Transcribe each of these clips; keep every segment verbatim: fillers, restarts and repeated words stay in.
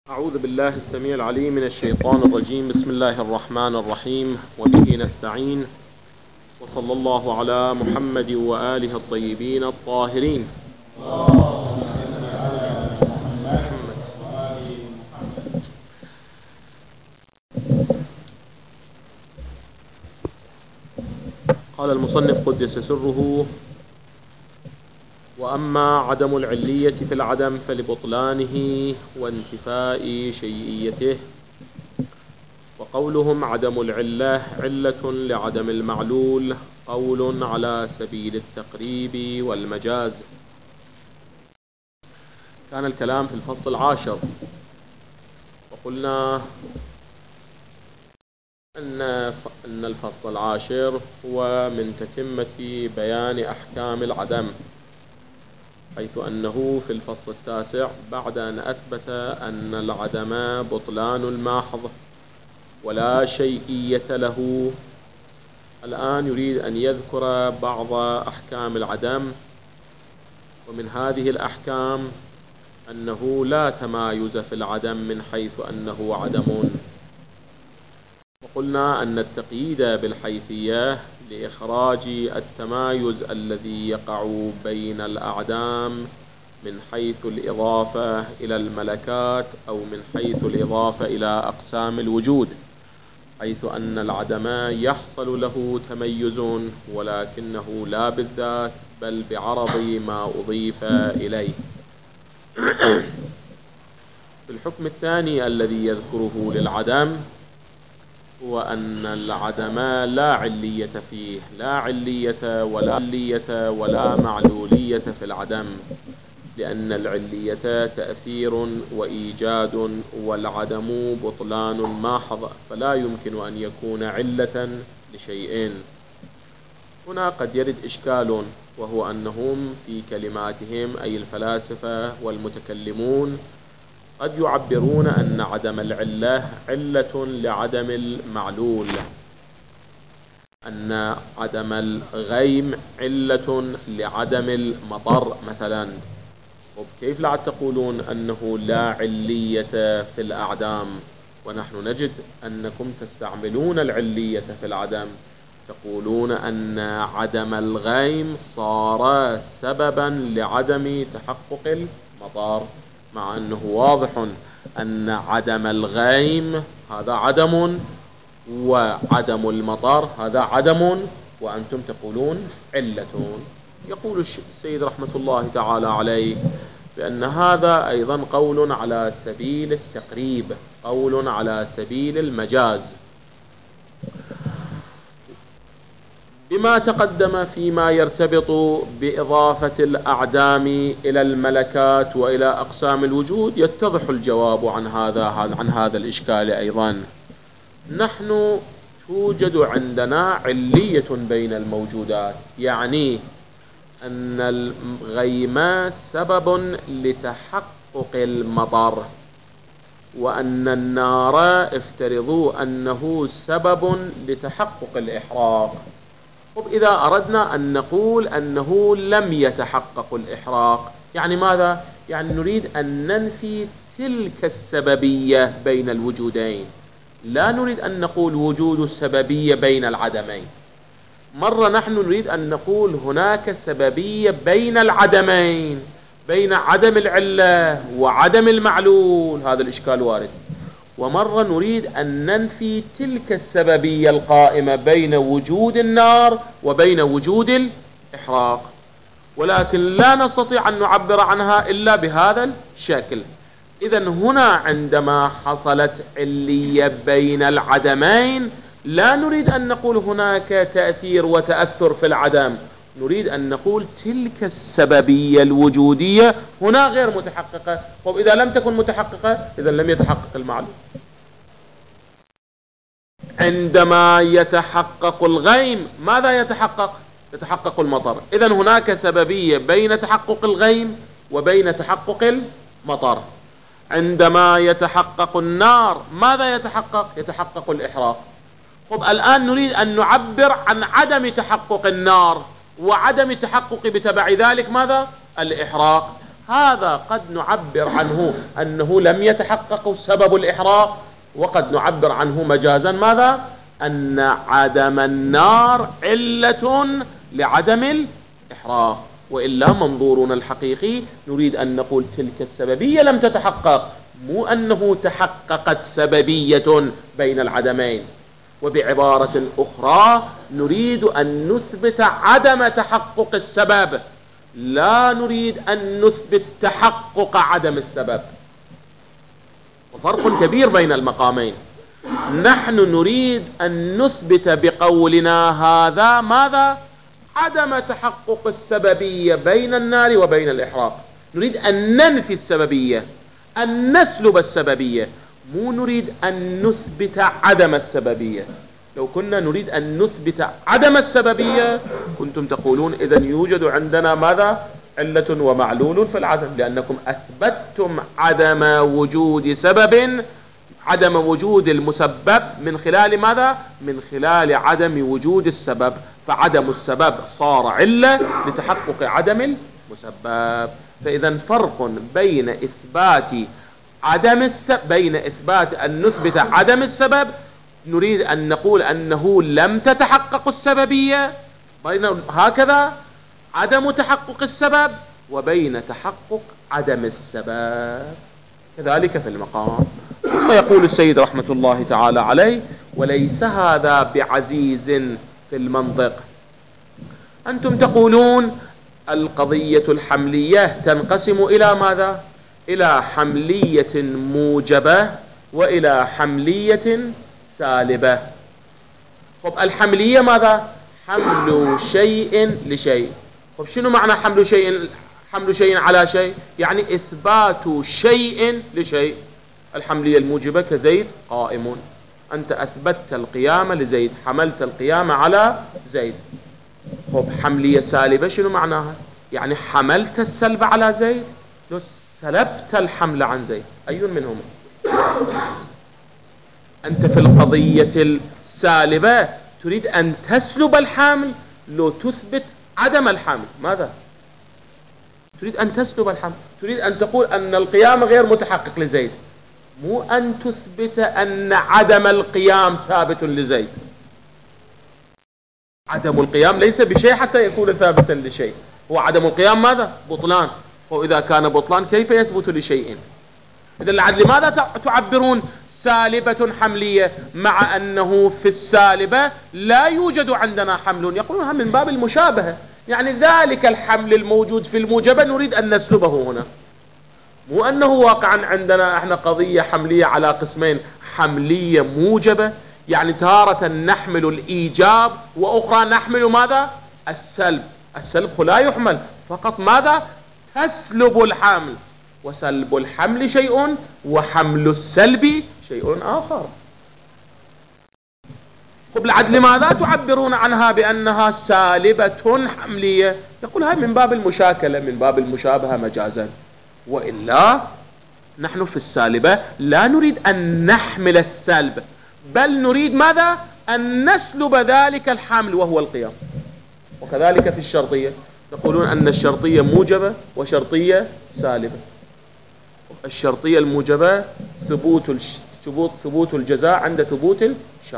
أعوذ بالله السميع العليم من الشيطان الرجيم. بسم الله الرحمن الرحيم، وبه نستعين، وصلى الله على محمد وآله الطيبين الطاهرين. قال المصنف قدس سره: وأما عدم العلية في العدم فلبطلانه وانتفاء شيئيته. وقولهم عدم العلة علة لعدم المعلول قول على سبيل التقريب والمجاز. كان الكلام في الفصل العاشر، وقلنا أن أن الفصل العاشر هو من تتمة بيان أحكام العدم، حيث أنه في الفصل التاسع بعد أن أثبت أن العدم بطلان الماحظ ولا شيئية له، الآن يريد أن يذكر بعض أحكام العدم. ومن هذه الأحكام أنه لا تمايز في العدم من حيث أنه عدم. وقلنا أن التقييد بالحيثية لإخراج التمايز الذي يقع بين الأعدام من حيث الإضافة إلى الملكات أو من حيث الإضافة إلى أقسام الوجود، حيث أن العدم يحصل له تميز ولكنه لا بالذات بل بعرض ما أضيف إليه. في الحكم الثاني الذي يذكره للعدم هو أن العدم لا علية فيه، لا علية ولا علية ولا معلولية في العدم، لأن العلية تأثير وإيجاد والعدم بطلان ماحظ، فلا يمكن أن يكون علة لشيء. هنا قد يرد إشكال، وهو أنهم في كلماتهم أي الفلاسفة والمتكلمون قد يعبرون أن عدم العلة علة لعدم المعلول، أن عدم الغيم علة لعدم المطر مثلا. وكيف لا تقولون أنه لا علية في الأعدام ونحن نجد أنكم تستعملون العلية في العدم؟ تقولون أن عدم الغيم صار سببا لعدم تحقق المطر، مع أنه واضح أن عدم الغيم هذا عدم وعدم المطر هذا عدم، وأنتم تقولون علة. يقول السيد رحمة الله تعالى عليه بأن هذا أيضا قول على سبيل التقريب، قول على سبيل المجاز، بما تقدم فيما يرتبط بإضافة الأعدام إلى الملكات وإلى أقسام الوجود. يتضح الجواب عن هذا عن هذا الإشكال أيضا. نحن توجد عندنا علية بين الموجودات، يعني أن الغيم سبب لتحقق المطر، وأن النار افترضوا أنه سبب لتحقق الإحراق. طب إذا أردنا أن نقول أنه لم يتحقق الإحراق، يعني ماذا؟ يعني نريد أن ننفي تلك السببية بين الوجودين، لا نريد أن نقول وجود السببية بين العدمين. مرة نحن نريد أن نقول هناك سببية بين العدمين، بين عدم العلة وعدم المعلول، هذا الإشكال وارد. ومرة نريد أن ننفي تلك السببية القائمة بين وجود النار وبين وجود الإحراق، ولكن لا نستطيع أن نعبر عنها إلا بهذا الشكل. إذن هنا عندما حصلت علية بين العدمين لا نريد أن نقول هناك تأثير وتأثر في العدم، نريد أن نقول تلك السببية الوجودية هنا غير متحققة. طب إذا لم تكن متحققة إذا لم يتحقق المعلوم. عندما يتحقق الغيم ماذا يتحقق؟ يتحقق المطر. إذن هناك سببية بين تحقق الغيم وبين تحقق المطر. عندما يتحقق النار ماذا يتحقق؟ يتحقق الإحراق. طب الآن نريد أن نعبر عن عدم تحقق النار وعدم تحقق بتبع ذلك ماذا؟ الإحراق. هذا قد نعبر عنه أنه لم يتحقق سبب الإحراق، وقد نعبر عنه مجازا ماذا؟ أن عدم النار علة لعدم الإحراق. وإلا منظورنا الحقيقي نريد أن نقول تلك السببية لم تتحقق، مو أنه تحققت سببية بين العدمين. وبعبارة أخرى نريد أن نثبت عدم تحقق السبب، لا نريد أن نثبت تحقق عدم السبب، وفرق كبير بين المقامين. نحن نريد أن نثبت بقولنا هذا ماذا؟ عدم تحقق السببية بين النار وبين الإحراق. نريد أن ننفي السببية، أن نسلب السببية، مو نريد أن نثبت عدم السببية. لو كنا نريد أن نثبت عدم السببية كنتم تقولون إذن يوجد عندنا ماذا؟ علة ومعلول في العدم، لأنكم أثبتتم عدم وجود سبب، عدم وجود المسبب من خلال ماذا؟ من خلال عدم وجود السبب، فعدم السبب صار علة لتحقق عدم المسبب. فإذا فرق بين إثبات عدم السبب، بين إثبات أن نثبت عدم السبب نريد أن نقول أنه لم تتحقق السببية، بين هكذا عدم تحقق السبب، وبين تحقق عدم السبب كذلك في المقام. ثم يقول السيد رحمة الله تعالى عليه: وليس هذا بعزيز في المنطق. أنتم تقولون القضية الحملية تنقسم إلى ماذا؟ إلى حملية موجبة وإلى حملية سالبة. خب الحملية ماذا؟ حمل شيء لشيء. خب شنو معنى حمل شيء؟ حمل شيء على شيء يعني إثبات شيء لشيء. الحملية الموجبة كزيد قائم، أنت أثبتت القيام لزيد، حملت القيام على زيد. خب حملية سالبة شنو معناها؟ يعني حملت السلب على زيد، لو سلبت الحمل عن زيد، أي منهما؟ أنت في القضية السالبة تريد أن تسلب الحمل، لو تثبت عدم الحمل ماذا؟ تريد أن تسلب الحمل، تريد أن تقول أن القيام غير متحقق لزيد، مو أن تثبت أن عدم القيام ثابت لزيد. عدم القيام ليس بشيء حتى يكون ثابتا لشيء، هو عدم القيام ماذا؟ بطلان. وإذا كان بطلان كيف يثبت لشيء؟ إذا لعد لماذا تعبرون سالبة حملية مع أنه في السالبة لا يوجد عندنا حمل؟ يقولونها من باب المشابهة، يعني ذلك الحمل الموجود في الموجبة نريد أن نسلبه هنا، مو أنه واقعا عندنا احنا قضية حملية على قسمين، حملية موجبة يعني تارة نحمل الإيجاب وأخرى نحمل ماذا؟ السلب. السلب لا يحمل، فقط ماذا؟ تسلب الحمل، وسلب الحمل شيء وحمل السلب شيء آخر. خب لعد لماذا تعبرون عنها بأنها سالبة حملية؟ يقول هاي من باب المشاكلة، من باب المشابهة مجازا. وإلا نحن في السالبة لا نريد أن نحمل السلب، بل نريد ماذا؟ أن نسلب ذلك الحمل وهو القيام. وكذلك في الشرطية يقولون أن الشرطية موجبة وشرطية سالبة. الشرطية الموجبة ثبوت ثبوت ثبوت الجزاء عند ثبوت الشرط.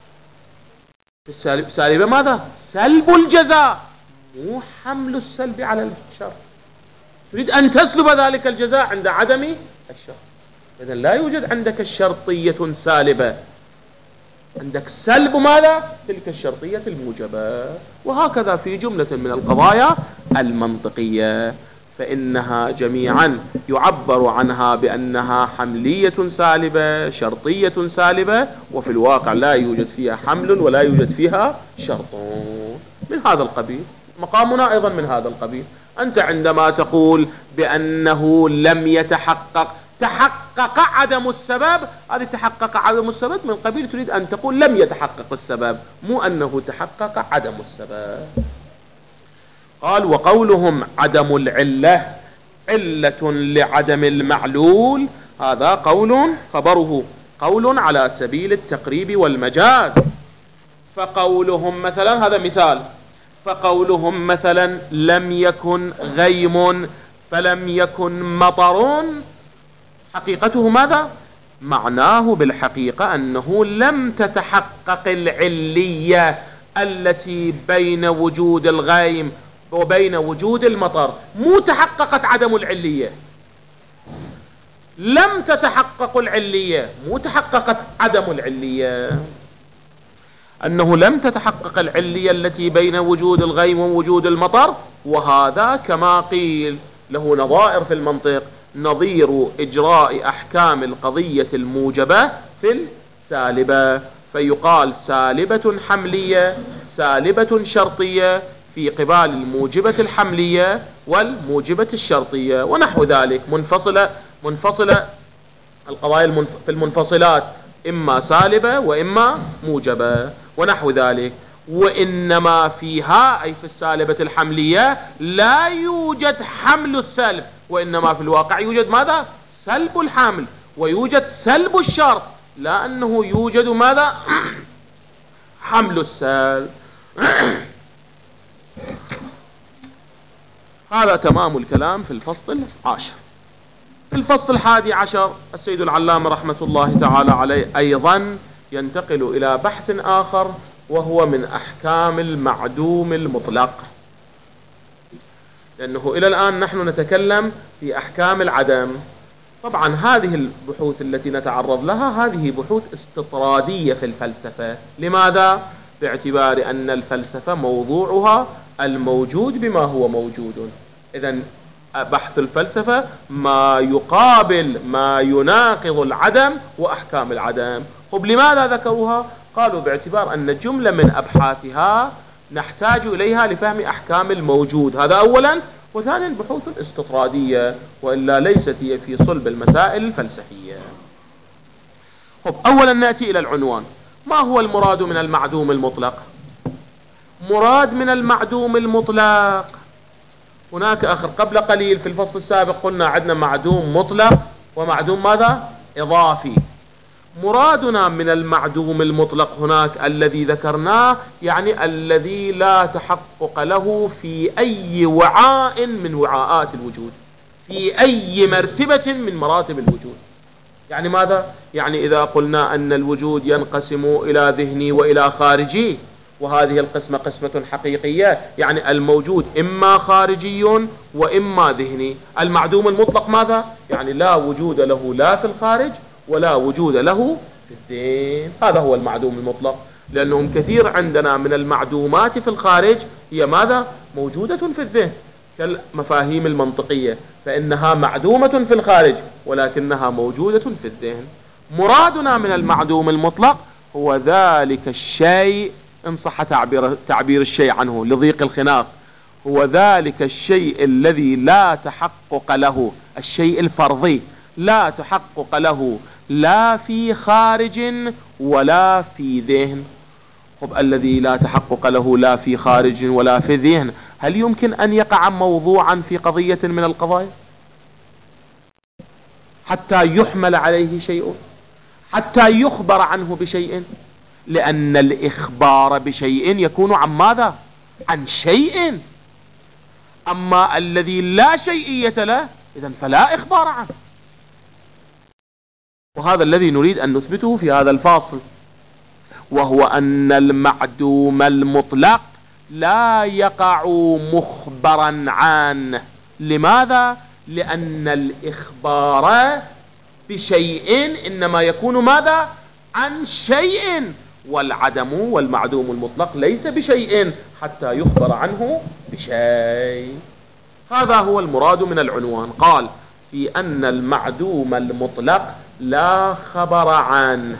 السالبة ماذا؟ سلب الجزاء، مو حمل السلب على الشرط. تريد أن تسلب ذلك الجزاء عند عدم الشرط. إذن لا يوجد عندك الشرطية سالبة، عندك سلب ماذا؟ تلك الشرطية الموجبة. وهكذا في جملة من القضايا المنطقية، فإنها جميعا يعبر عنها بأنها حملية سالبة، شرطية سالبة، وفي الواقع لا يوجد فيها حمل ولا يوجد فيها شرط من هذا القبيل. مقامنا أيضا من هذا القبيل. أنت عندما تقول بأنه لم يتحقق، تحقق عدم السبب، هذه تحقق عدم السبب من قبيل تريد أن تقول لم يتحقق السبب، مو أنه تحقق عدم السبب. قال: وقولهم عدم العلة علة لعدم المعلول، هذا قول خبره قول على سبيل التقريب والمجاز. فقولهم مثلا، هذا مثال، فقولهم مثلا لم يكن غيم فلم يكن مطر، حقيقته ماذا؟ معناه بالحقيقة أنه لم تتحقق العلية التي بين وجود الغيم وبين وجود المطر، مو تحققت عدم العلية، لم تتحقق العلية، مو تحققت عدم العلية، أنه لم تتحقق العلية التي بين وجود الغيم ووجود المطر. وهذا كما قيل له نظائر في المنطق، نظير إجراء أحكام القضية الموجبة في السالبة، فيقال سالبة حملية سالبة شرطية في قبال الموجبة الحملية والموجبة الشرطية ونحو ذلك. منفصلة منفصلة القضايا في المنفصلات إما سالبة وإما موجبة ونحو ذلك. وإنما فيها أي في السالبة الحملية لا يوجد حمل السلب، وإنما في الواقع يوجد ماذا؟ سلب الحمل، ويوجد سلب الشرط، لا أنه يوجد ماذا؟ حمل السلب. هذا تمام الكلام في الفصل العاشر. في الفصل الحادي عشر السيد العلامة رحمة الله تعالى عليه أيضا ينتقل إلى بحث آخر، وهو من أحكام المعدوم المطلق، لأنه إلى الآن نحن نتكلم في أحكام العدم. طبعا هذه البحوث التي نتعرض لها هذه بحوث استطرادية في الفلسفة. لماذا؟ باعتبار أن الفلسفة موضوعها الموجود بما هو موجود. إذن بحث الفلسفة ما يقابل ما يناقض العدم وأحكام العدم. طب لماذا ذكروها؟ قالوا باعتبار أن جملة من أبحاثها نحتاج إليها لفهم أحكام الموجود، هذا أولا، وثانيا بحوث استطرادية، وإلا ليست هي في صلب المسائل الفلسفية. طب أولا نأتي إلى العنوان. ما هو المراد من المعدوم المطلق؟ مراد من المعدوم المطلق، هناك آخر قبل قليل في الفصل السابق قلنا عندنا معدوم مطلق ومعدوم ماذا؟ إضافي. مرادنا من المعدوم المطلق هناك الذي ذكرناه، يعني الذي لا تحقق له في أي وعاء من وعاءات الوجود، في أي مرتبة من مراتب الوجود. يعني ماذا؟ يعني إذا قلنا أن الوجود ينقسم إلى ذهني وإلى خارجي، وهذه القسمة قسمة حقيقية، يعني الموجود إما خارجي وإما ذهني. المعدوم المطلق ماذا؟ يعني لا وجود له لا في الخارج ولا وجود له في الذهن. هذا هو المعدوم المطلق، لأنهم كثير عندنا من المعدومات في الخارج هي ماذا؟ موجودة في الذهن، كالمفاهيم المنطقية، فإنها معدومة في الخارج ولكنها موجودة في الذهن. مرادنا من المعدوم المطلق هو ذلك الشيء، إن صح تعبير, تعبير الشيء عنه لضيق الخناق، هو ذلك الشيء الذي لا تحقق له، الشيء الفرضي لا تحقق له لا في خارج ولا في ذهن. طب الذي لا تحقق له لا في خارج ولا في ذهن، هل يمكن أن يقع موضوعا في قضية من القضايا حتى يحمل عليه شيء، حتى يخبر عنه بشيء؟ لأن الإخبار بشيء يكون عن ماذا؟ عن شيء. أما الذي لا شيئية له إذن فلا إخبار عنه. وهذا الذي نريد أن نثبته في هذا الفاصل، وهو أن المعدوم المطلق لا يقع مخبرا عنه. لماذا؟ لأن الإخبار بشيء إنما يكون ماذا؟ عن شيء، والعدم والمعدوم المطلق ليس بشيء حتى يخبر عنه بشيء. هذا هو المراد من العنوان. قال في أن المعدوم المطلق لا خبر عنه،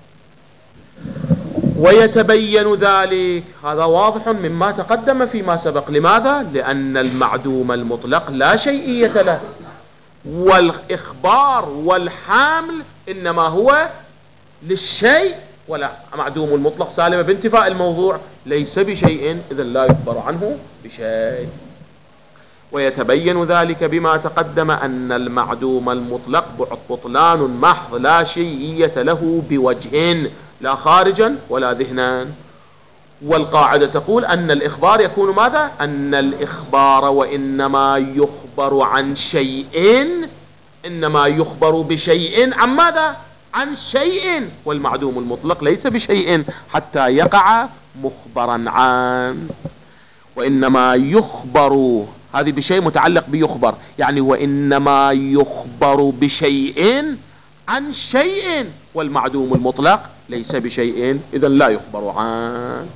ويتبين ذلك، هذا واضح مما تقدم فيما سبق. لماذا؟ لأن المعدوم المطلق لا شيئية له، والإخبار والحامل إنما هو للشيء، ولا معدوم المطلق سالم بانتفاء الموضوع ليس بشيء، إذن لا يخبر عنه بشيء. ويتبين ذلك بما تقدم أن المعدوم المطلق بطلان محض لا شيئية له بوجه، لا خارجا ولا ذهنا. والقاعدة تقول أن الإخبار يكون ماذا؟ أن الإخبار وإنما يخبر عن شيء، إنما يخبر بشيء عن ماذا؟ عن شيء، والمعدوم المطلق ليس بشيء حتى يقع مخبرا عن. وإنما يخبر، هذه بشيء متعلق بيخبر، يعني وإنما يخبر بشيء عن شيء، والمعدوم المطلق ليس بشيء، إذن لا يخبر عن.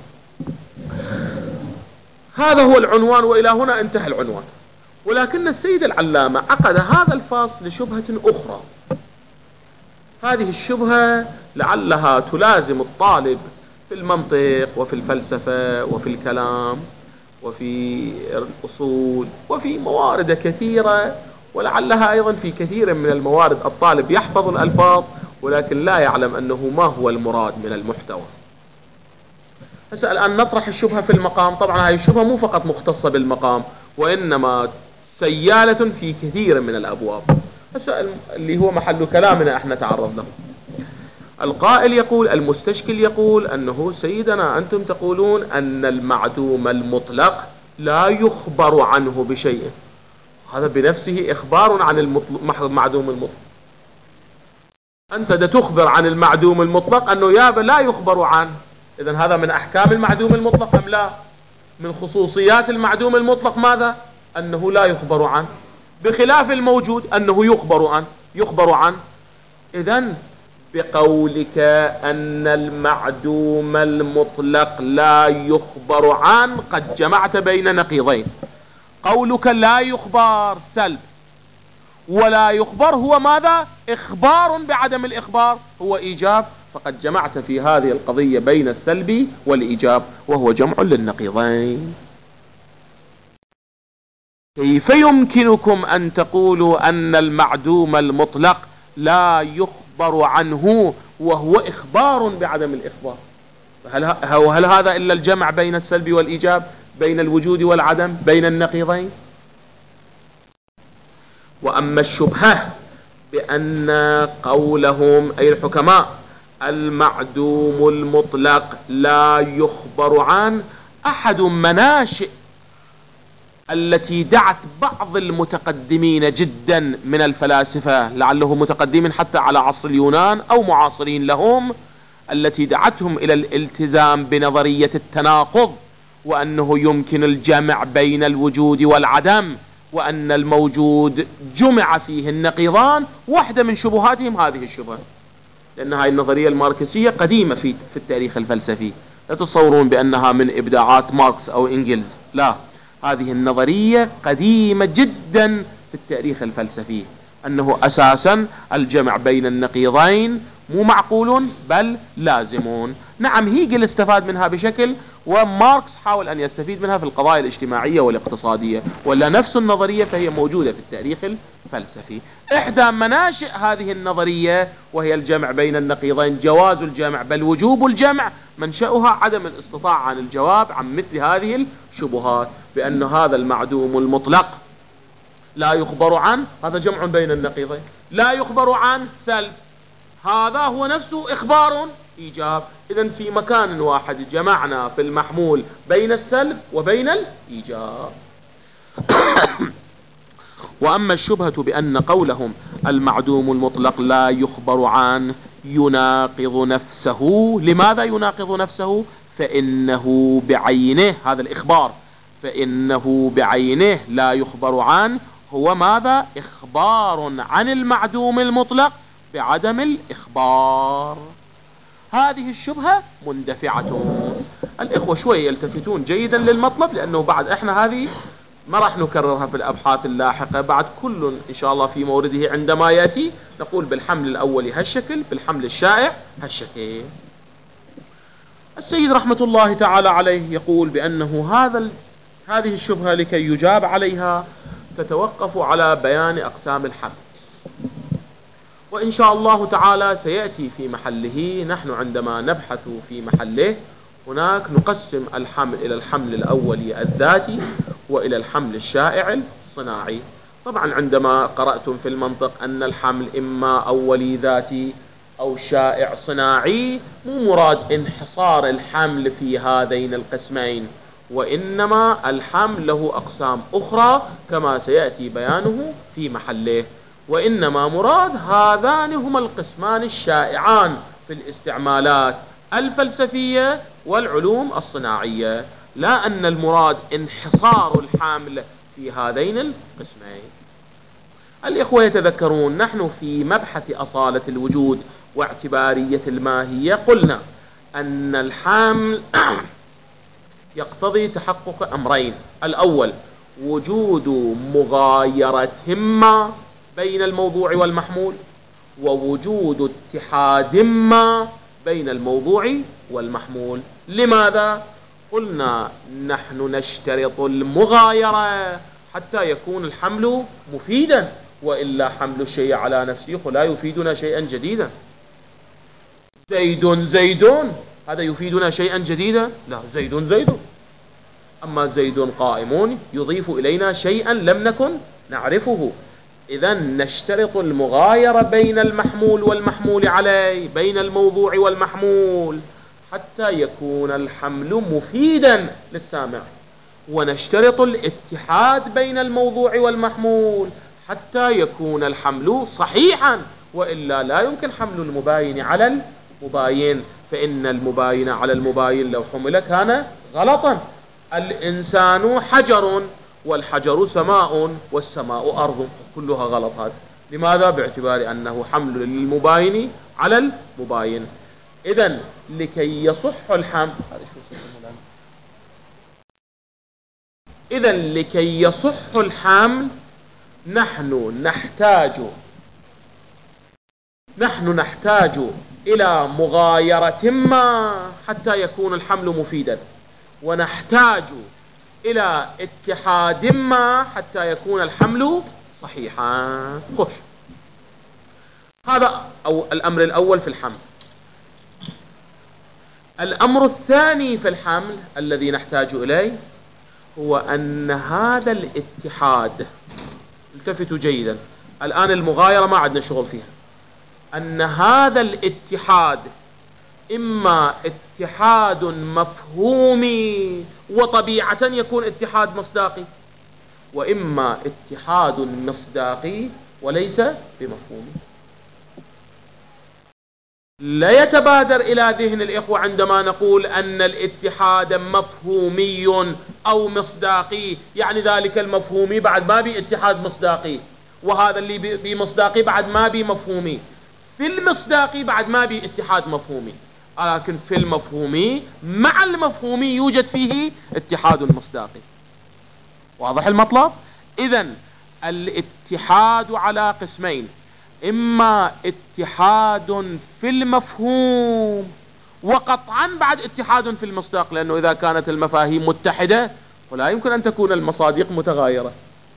هذا هو العنوان، وإلى هنا انتهى العنوان. ولكن السيد العلامة عقد هذا الفصل لشبهة أخرى. هذه الشبهة لعلها تلازم الطالب في المنطق وفي الفلسفة وفي الكلام وفي الأصول وفي موارد كثيرة، ولعلها أيضا في كثير من الموارد الطالب يحفظ الألفاظ ولكن لا يعلم أنه ما هو المراد من المحتوى. هسه الآن نطرح الشبهة في المقام. طبعا هذه الشبهة مو فقط مختصة بالمقام، وإنما سيالة في كثير من الأبواب. هسه اللي هو محل كلامنا احنا تعرض له. القائل يقول، المستشكل يقول أنه سيدنا أنتم تقولون أن المعدوم المطلق لا يخبر عنه بشيء. هذا بنفسه إخبار عن المعدوم المطلق. أنت دا تخبر عن المعدوم المطلق أنه يابا لا يخبر عنه، إذن هذا من أحكام المعدوم المطلق أم لا؟ من خصوصيات المعدوم المطلق ماذا؟ أنه لا يخبر عنه، بخلاف الموجود أنه يخبر عنه يخبر عنه. إذن بقولك أن المعدوم المطلق لا يخبر عنه قد جمعت بين نقيضين. قولك لا يخبر سلب، ولا يخبر هو ماذا؟ إخبار بعدم الإخبار، هو إيجاب، فقد جمعت في هذه القضية بين السلب والإيجاب، وهو جمع للنقيضين. كيف يمكنكم أن تقولوا أن المعدوم المطلق لا يخبر عنه وهو إخبار بعدم الإخبار؟ هل, هل هذا إلا الجمع بين السلب والإيجاب، بين الوجود والعدم، بين النقيضين؟ وأما الشبهة بأن قولهم أي الحكماء المعدوم المطلق لا يخبر عنه أحد مناشئ التي دعت بعض المتقدمين جدا من الفلاسفة، لعلهم متقدمين حتى على عصر اليونان أو معاصرين لهم، التي دعتهم إلى الالتزام بنظرية التناقض، وأنه يمكن الجمع بين الوجود والعدم، وأن الموجود جمع فيه النقيضان. واحدة من شبهاتهم هذه الشبهة، لأن هذه النظرية الماركسية قديمة في في التاريخ الفلسفي، لا تتصورون بأنها من إبداعات ماركس أو إنجلز، لا، هذه النظرية قديمة جدا في التاريخ الفلسفي، أنه أساسا الجمع بين النقيضين مو معقول بل لازمون. نعم هيجل استفاد منها بشكل، وماركس حاول أن يستفيد منها في القضايا الاجتماعية والاقتصادية، ولا نفس النظرية فهي موجودة في التاريخ الفلسفي. إحدى مناشئ هذه النظرية وهي الجمع بين النقيضين، جواز الجمع بل وجوب الجمع، منشأها عدم الاستطاعة عن الجواب عن مثل هذه الشبهات، بأن هذا المعدوم المطلق لا يخبر عنه، هذا جمع بين النقيضين. لا يخبر عنه سلب، هذا هو نفسه إخبار إيجاب. إذن في مكان واحد جمعنا في المحمول بين السلب وبين الإيجاب. وأما الشبهة بأن قولهم المعدوم المطلق لا يخبر عنه يناقض نفسه. لماذا يناقض نفسه؟ فإنه بعينه، هذا الإخبار، فإنه بعينه لا يخبر عنه هو ماذا؟ إخبار عن المعدوم المطلق بعدم الإخبار. هذه الشبهة مندفعة. الإخوة شوي يلتفتون جيدا للمطلب، لأنه بعد إحنا هذه ما راح نكررها في الأبحاث اللاحقة، بعد كل إن شاء الله في مورده عندما يأتي نقول بالحمل الأولي هالشكل، بالحمل الشائع هالشكل. السيد رحمة الله تعالى عليه يقول بأنه هذا هذه الشبهة لكي يجاب عليها تتوقف على بيان أقسام الحمل، وإن شاء الله تعالى سيأتي في محله. نحن عندما نبحث في محله هناك نقسم الحمل إلى الحمل الأولي الذاتي وإلى الحمل الشائع الصناعي. طبعا عندما قرأتم في المنطق أن الحمل إما أولي ذاتي أو شائع صناعي، مو مراد انحصار الحمل في هذين القسمين، وإنما الحمل له أقسام أخرى كما سيأتي بيانه في محله، وإنما مراد هذان هما القسمان الشائعان في الاستعمالات الفلسفية والعلوم الصناعية، لا أن المراد انحصار الحمل في هذين القسمين. الإخوة يتذكرون نحن في مبحث أصالة الوجود واعتبارية الماهية قلنا أن الحمل يقتضي تحقق أمرين: الأول وجود مغايرتهما بين الموضوع والمحمول، ووجود اتحادهما بين الموضوع والمحمول. لماذا؟ قلنا نحن نشترط المغايرة حتى يكون الحمل مفيدا، وإلا حمل الشيء على نفسه لا يفيدنا شيئا جديدا. زيد زيد هذا يفيدنا شيئا جديدا؟ لا، زيد زيد. أما زيد قائم يضيف إلينا شيئا لم نكن نعرفه. إذا نشترط المغايرة بين المحمول والمحمول عليه، بين الموضوع والمحمول، حتى يكون الحمل مفيدا للسامع، ونشترط الاتحاد بين الموضوع والمحمول حتى يكون الحمل صحيحا، وإلا لا يمكن حمل المباين على المباين، فإن المباين على المباين لو حمل كان غلطا. الإنسان حجر، والحجر سماء، والسماء أرض، كلها غلط. هذا لماذا؟ باعتبار أنه حمل للمباين على المباين. إذن لكي يصح الحمل إذن لكي يصح الحمل نحن نحتاج نحن نحتاج إلى مغايرة ما حتى يكون الحمل مفيدا، ونحتاج إلى اتحاد ما حتى يكون الحمل صحيحا. خش، هذا أو الأمر الأول في الحمل. الأمر الثاني في الحمل الذي نحتاج إليه هو أن هذا الاتحاد، التفتوا جيدا، الآن المغايرة ما عندنا شغل فيها، أن هذا الاتحاد إما اتحاد مفهومي وطبيعة يكون اتحاد مصداقي، وإما اتحاد مصداقي وليس بمفهومي. لا يتبادر إلى ذهن الإخوة عندما نقول أن الاتحاد مفهومي أو مصداقي، يعني ذلك المفهومي بعد ما بي اتحاد مصداقي، وهذا اللي بي مصداقي بعد ما بي مفهومي، في المصداقي بعد ما بي اتحاد مفهومي، لكن في المفهومي مع المفهومي يوجد فيه اتحاد مصداقي. واضح المطلب؟ إذن الاتحاد على قسمين: إما اتحاد في المفهوم، وقطعا بعد اتحاد في المصداق، لأنه إذا كانت المفاهيم متحدة فلا يمكن أن تكون المصادق متغايرة.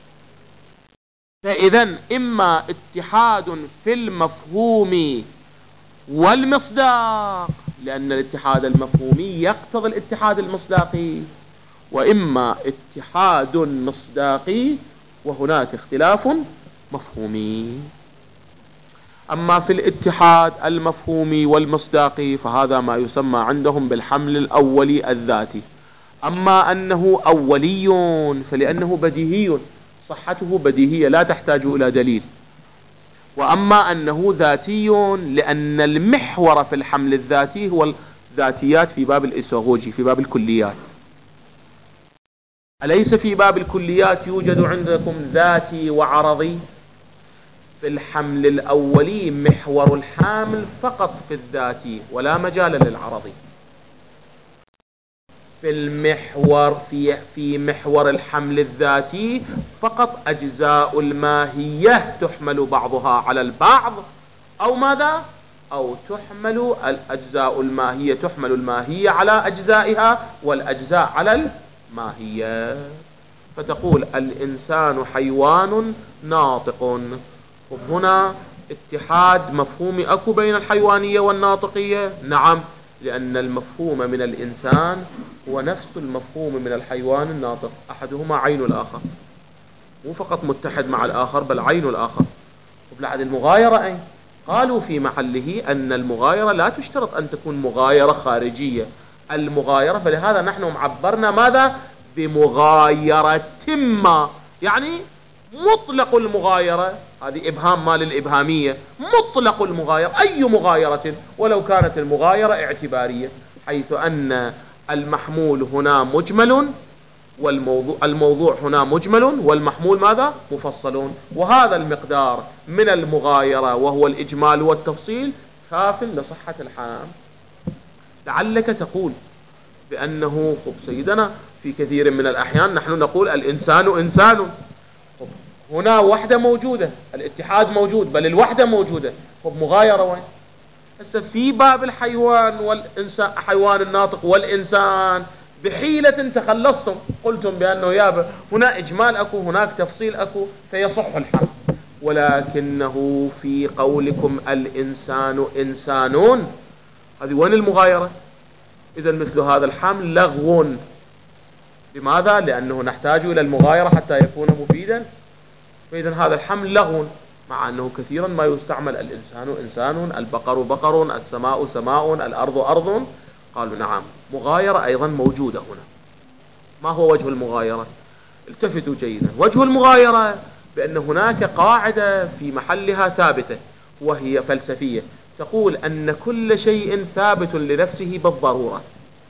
فإذن إما اتحاد في المفهوم والمصداق، لأن الاتحاد المفهومي يقتضي الاتحاد المصداقي، وإما اتحاد مصداقي وهناك اختلاف مفهومي. أما في الاتحاد المفهومي والمصداقي فهذا ما يسمى عندهم بالحمل الأولي الذاتي. أما أنه أولي فلأنه بديهي، صحته بديهية لا تحتاج إلى دليل. وأما أنه ذاتي لأن المحور في الحمل الذاتي هو الذاتيات في باب الإيسوغوجي، في باب الكليات. أليس في باب الكليات يوجد عندكم ذاتي وعرضي؟ في الحمل الأولي محور الحامل فقط في الذاتي ولا مجال للعرضي. في المحور في في محور الحمل الذاتي فقط أجزاء الماهية تحمل بعضها على البعض، أو ماذا؟ أو تحمل الأجزاء الماهية تحمل الماهية على أجزائها والأجزاء على الماهية. فتقول الإنسان حيوان ناطق. هنا اتحاد مفهومي أكو بين الحيوانية والناطقية؟ نعم، لأن المفهوم من الإنسان هو نفس المفهوم من الحيوان الناطق، أحدهما عين الآخر، مو فقط متحد مع الآخر بل عين الآخر. وبعد المغايرة أين؟ قالوا في محله أن المغايرة لا تشترط أن تكون مغايرة خارجية، المغايرة فلهذا نحن عبرنا ماذا بمغايرة ما، يعني مطلق المغايرة، هذه إبهام مال الإبهامية، مطلق المغايرة أي مغايرة ولو كانت المغايرة اعتبارية، حيث أن المحمول هنا مجمل والموضوع الموضوع هنا مجمل والمحمول ماذا مفصلون، وهذا المقدار من المغايرة وهو الإجمال والتفصيل كاف لصحة الحام. لعلك تقول بأنه خب سيدنا في كثير من الأحيان نحن نقول الإنسان إنسان، هنا وحدة موجودة، الاتحاد موجود، بل الوحدة موجودة، خب مغايرة وين؟ هسه في باب الحيوان والإنسان، حيوان الناطق والإنسان بحيلة تخلصتم، قلتم بأنه يابا هنا إجمال أكو هناك تفصيل أكو فيصح الحمل، ولكنه في قولكم الإنسان إنسانون هذه وين المغايرة؟ إذا مثل هذا الحمل لغو. لماذا؟ لأنه نحتاج إلى المغايرة حتى يكون مفيدا، فإذا هذا الحمل لغو، مع أنه كثيرا ما يستعمل الإنسان إنسان، البقر بقر، السماء سماء، الأرض أرض. قالوا نعم مغايرة أيضا موجودة هنا. ما هو وجه المغايرة؟ التفتوا جيدا. وجه المغايرة بأن هناك قاعدة في محلها ثابتة وهي فلسفية، تقول أن كل شيء ثابت لنفسه بالضرورة،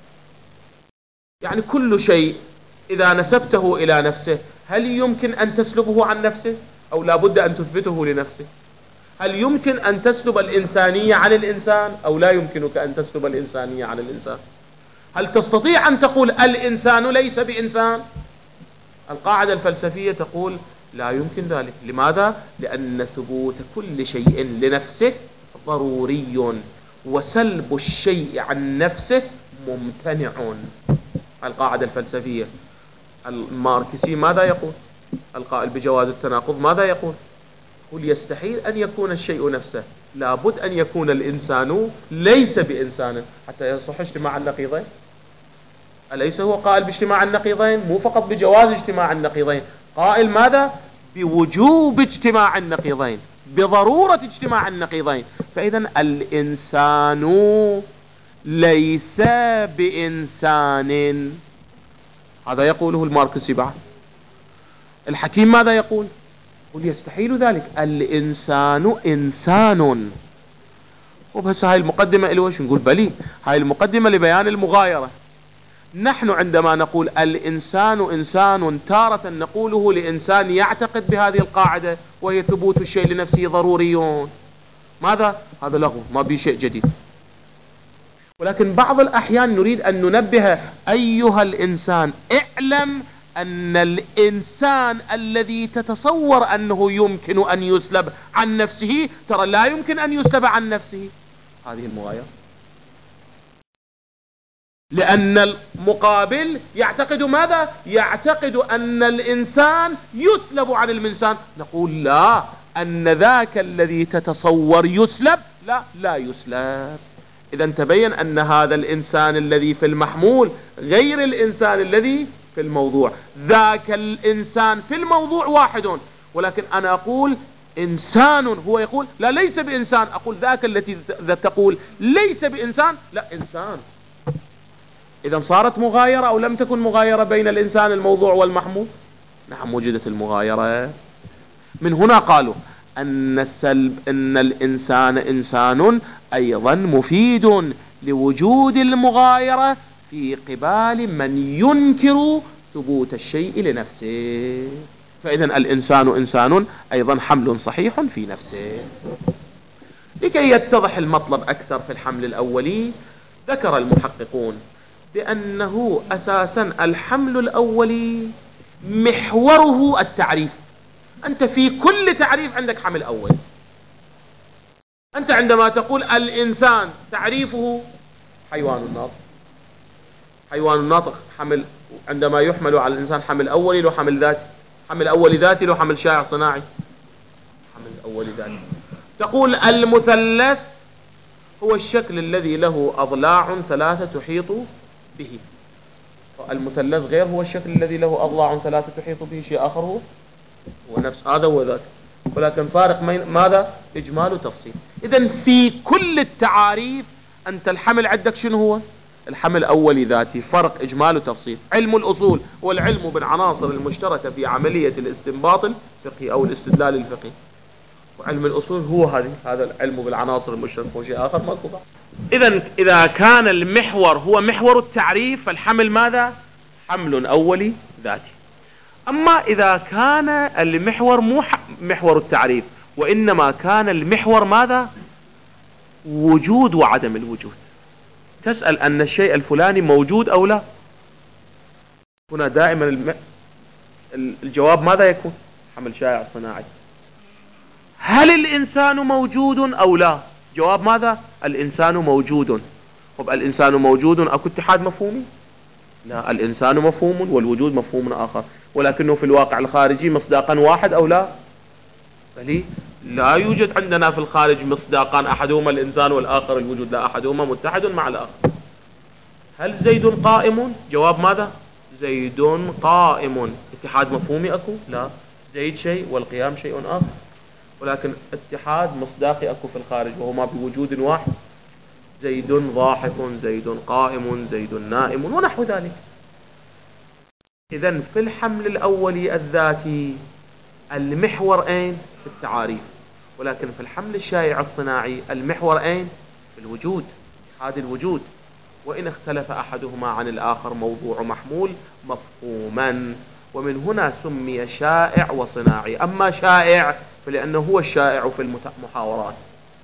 يعني كل شيء إذا نسبته إلى نفسه هل يمكن أن تسلبه عن نفسه أو لا بد أن تثبته لنفسه؟ هل يمكن أن تسلب الإنسانية عن الإنسان أو لا يمكنك أن تسلب الإنسانية عن الإنسان؟ هل تستطيع أن تقول الإنسان ليس بإنسان؟ القاعدة الفلسفية تقول لا يمكن ذلك. لماذا؟ لأن ثبوت كل شيء لنفسه ضروري، وسلب الشيء عن نفسه ممتنع. القاعدة الفلسفية. الماركسي ماذا يقول؟ القائل بجواز التناقض ماذا يقول؟ يقول يستحيل أن يكون الشيء نفسه، لابد أن يكون الإنسان ليس بإنسان حتى يصح اجتماع النقيضين. أليس هو قائل باجتماع النقيضين؟ مو فقط بجواز اجتماع النقيضين، قائل ماذا؟ بوجوب اجتماع النقيضين، بضرورة اجتماع النقيضين. فإذا الإنسان ليس بإنسان، هذا يقوله الماركسي. بعد الحكيم ماذا يقول؟ يقول يستحيل ذلك، الإنسان إنسان. وبس هاي المقدمة إلوش نقول بلي، هاي المقدمة لبيان المغايرة. نحن عندما نقول الإنسان إنسان تارة نقوله لإنسان يعتقد بهذه القاعدة وهي ثبوت الشيء لنفسه ضروري. ماذا؟ هذا لغو، ما بي شيء جديد. ولكن بعض الأحيان نريد أن ننبه أيها الإنسان اعلم أن الإنسان الذي تتصور أنه يمكن أن يسلب عن نفسه ترى لا يمكن أن يسلب عن نفسه. هذه المغايرة، لأن المقابل يعتقد ماذا؟ يعتقد أن الإنسان يسلب عن الإنسان. نقول لا، أن ذاك الذي تتصور يسلب لا لا يسلب. إذا تبين أن هذا الإنسان الذي في المحمول غير الإنسان الذي في الموضوع. ذاك الإنسان في الموضوع واحد، ولكن أنا أقول إنسان، هو يقول لا ليس بإنسان، أقول ذاك التي تقول ليس بإنسان لا إنسان. إذا صارت مغايرة أو لم تكن مغايرة بين الإنسان الموضوع والمحمول؟ نعم وجدت المغايرة. من هنا قالوا أن السلب أن الإنسان إنسان أيضا مفيد لوجود المغايرة في قبال من ينكر ثبوت الشيء لنفسه. فإذا الإنسان إنسان أيضا حمل صحيح في نفسه. لكي يتضح المطلب أكثر في الحمل الأولي، ذكر المحققون بأنه أساسا الحمل الأولي محوره التعريف. أنت في كل تعريف عندك حمل أول. أنت عندما تقول الإنسان تعريفه حيوان الناطق، حيوان الناطق حمل، عندما يحمل على الإنسان حمل أولي له حمل ذاتي، حمل أولي ذاتي له حمل شائع صناعي، حمل أولي ذاتي. تقول المثلث هو الشكل الذي له أضلاع ثلاثة تحيط به. المثلث غير هو الشكل الذي له أضلاع ثلاثة تحيط به شيء آخر، هو هو نفس هذا وذاك. ولكن فارق ماذا؟ إجمال وتفصيل. إذن في كل التعاريف أنت الحمل عندك شنو هو؟ الحمل أولي ذاتي، فرق إجمال وتفصيل. علم الأصول والعلم بالعناصر المشتركة في عملية الاستنباط الفقهي أو الاستدلال الفقهي. وعلم الأصول هو هذه هذا العلم بالعناصر المشتركة، وشيء آخر ماكو بعد. إذن إذا كان المحور هو محور التعريف فالحمل ماذا؟ حمل أولي ذاتي. أما إذا كان المحور مو محور التعريف وإنما كان المحور ماذا؟ وجود وعدم الوجود، تسأل أن الشيء الفلاني موجود أو لا، هنا دائما الم... الجواب ماذا يكون؟ حمل شائع صناعي. هل الإنسان موجود أو لا؟ جواب ماذا؟ الإنسان موجود. طب الإنسان موجود، أكو اتحاد مفهومي؟ لا، الإنسان مفهوم والوجود مفهوم آخر، ولكنه في الواقع الخارجي مصداقا واحد أو لا؟ بل لا يوجد عندنا في الخارج مصداقان، أحدهما الإنسان والآخر الوجود، لا، أحدهما متحد مع الآخر. هل زيد قائم؟ جواب ماذا؟ زيد قائم. اتحاد مفهومي أكو؟ لا، زيد شيء والقيام شيء آخر، ولكن اتحاد مصداقي أكو في الخارج وهما بوجود واحد. زيد ضاحك، زيد قائم، زيد نائم ونحو ذلك. إذن في الحمل الأولي الذاتي المحور أين؟ في التعاريف. ولكن في الحمل الشائع الصناعي المحور أين؟ في الوجود، اتحاد الوجود. وإن اختلف أحدهما عن الآخر موضوع محمول مفهوما، ومن هنا سمي شائع وصناعي. أما شائع فلأنه هو الشائع في المحاورات،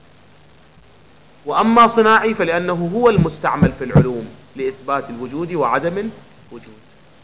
وأما صناعي فلأنه هو المستعمل في العلوم لإثبات الوجود وعدم الوجود.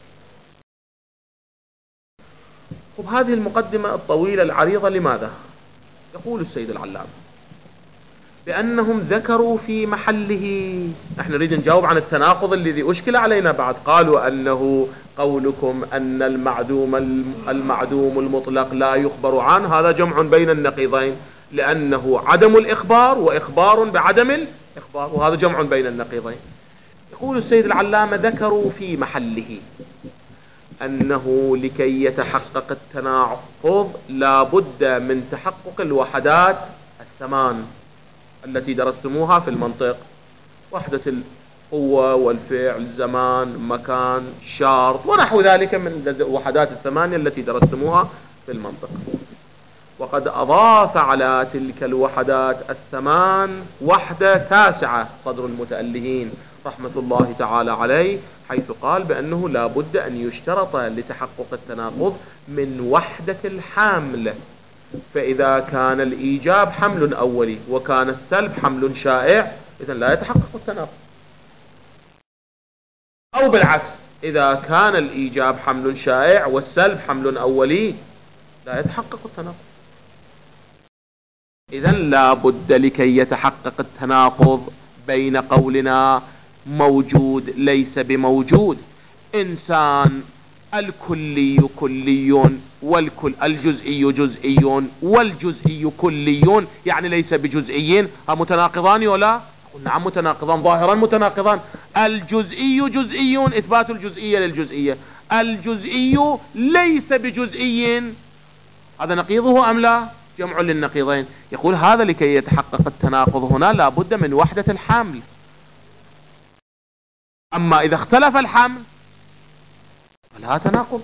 وبهذه المقدمة الطويلة العريضة لماذا؟ يقول السيد العلامة بأنهم ذكروا في محله. نحن نريد نجاوب عن التناقض الذي أشكل علينا بعد. قالوا أنه قولكم أن المعدوم المعدوم المطلق لا يخبر عنه، هذا جمع بين النقيضين، لأنه عدم الإخبار وإخبار بعدم الإخبار، وهذا جمع بين النقيضين. يقول السيد العلامة ذكروا في محله أنه لكي يتحقق التناقض لا بد من تحقق الوحدات الثمان التي درستموها في المنطق: وحدة القوة والفعل، الزمان، مكان، شرط، ونحو ذلك من الوحدات الثمانية التي درستموها في المنطق. وقد أضاف على تلك الوحدات الثمان وحدة تاسعة صدر المتألهين رحمة الله تعالى عليه، حيث قال بأنه لا بد أن يشترط لتحقق التناقض من وحدة الحمل. فإذا كان الإيجاب حمل أولي وكان السلب حمل شائع إذن لا يتحقق التناقض. أو بالعكس، إذا كان الإيجاب حمل شائع والسلب حمل أولي لا يتحقق التناقض. إذن لا بد لكي يتحقق التناقض بين قولنا موجود ليس بموجود، إنسان الكلي كلي والكل الجزئي جزئي والجزئي كلي، يعني ليس بجزئيين. ها متناقضان ولا؟ نعم متناقضان، ظاهرا متناقضان. الجزئي جزئي، إثبات الجزئية للجزئية، الجزئي ليس بجزئي، هذا نقيضه أم لا؟ جمع للنقيضين. يقول هذا لكي يتحقق التناقض هنا لا بد من وحدة الحمل. أما إذا اختلف الحمل فلا تناقض.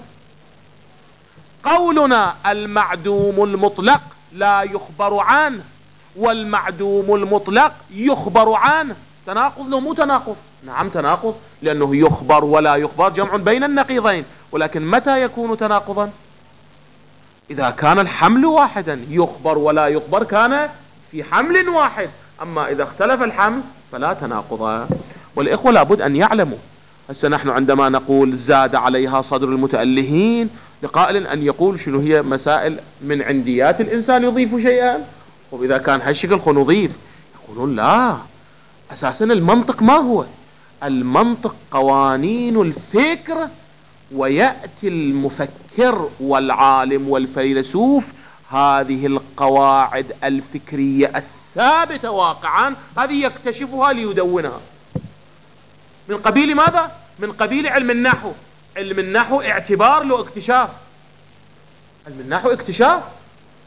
قولنا المعدوم المطلق لا يخبر عنه والمعدوم المطلق يخبر عنه، تناقض لو مو تناقض؟ نعم تناقض، لأنه يخبر ولا يخبر جمع بين النقيضين. ولكن متى يكون تناقضا؟ إذا كان الحمل واحدا، يخبر ولا يخبر كان في حمل واحد. أما إذا اختلف الحمل فلا تناقض. والإخوة لابد أن يعلموا، هسه نحن عندما نقول زاد عليها صدر المتألهين لقائل أن يقول شنو هي مسائل من عنديات الإنسان يضيف شيئا. وإذا كان هالشكل خو نضيف، يقولون لا، أساسا المنطق ما هو؟ المنطق قوانين الفكر، ويأتي المفكر والعالم والفيلسوف هذه القواعد الفكرية الثابتة واقعا هذه يكتشفها ليدونها. من قبيل ماذا؟ من قبيل علم النحو. علم النحو اعتبار له اكتشاف، علم النحو اكتشاف.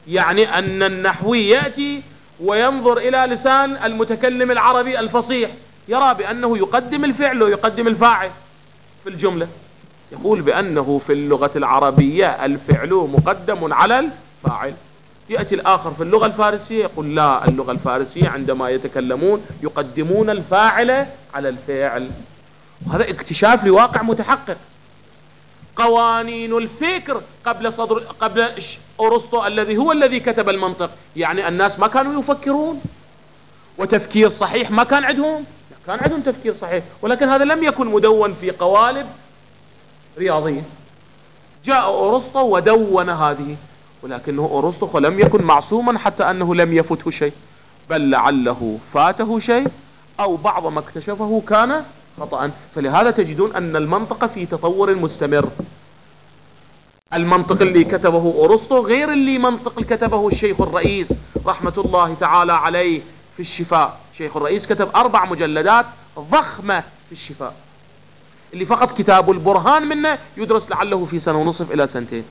يعني أن النحوي يأتي وينظر إلى لسان المتكلم العربي الفصيح، يرى بأنه يقدم الفعل ويقدم الفاعل في الجملة، يقول بأنه في اللغة العربية الفعل مقدم على الفاعل. يأتي الآخر في اللغة الفارسية يقول لا، اللغة الفارسية عندما يتكلمون يقدمون الفاعل على الفعل. وهذا اكتشاف لواقع متحقق. قوانين الفكر قبل صدر قبل أرسطو الذي هو الذي كتب المنطق، يعني الناس ما كانوا يفكرون، وتفكير صحيح ما كان عندهم، كان عندهم تفكير صحيح، ولكن هذا لم يكن مدون في قوالب رياضية. جاء أرسطو ودون هذه، ولكنه أرسطو لم يكن معصوما حتى أنه لم يفته شيء، بل لعله فاته شيء أو بعض ما اكتشفه كان خطأ. فلهذا تجدون أن المنطق في تطور مستمر. المنطق اللي كتبه أرسطو غير اللي منطق كتبه الشيخ الرئيس رحمة الله تعالى عليه في الشفاء. الشيخ الرئيس كتب أربع مجلدات ضخمة في الشفاء، اللي فقط كتاب البرهان منه يدرس لعله في سنة ونصف إلى سنتين.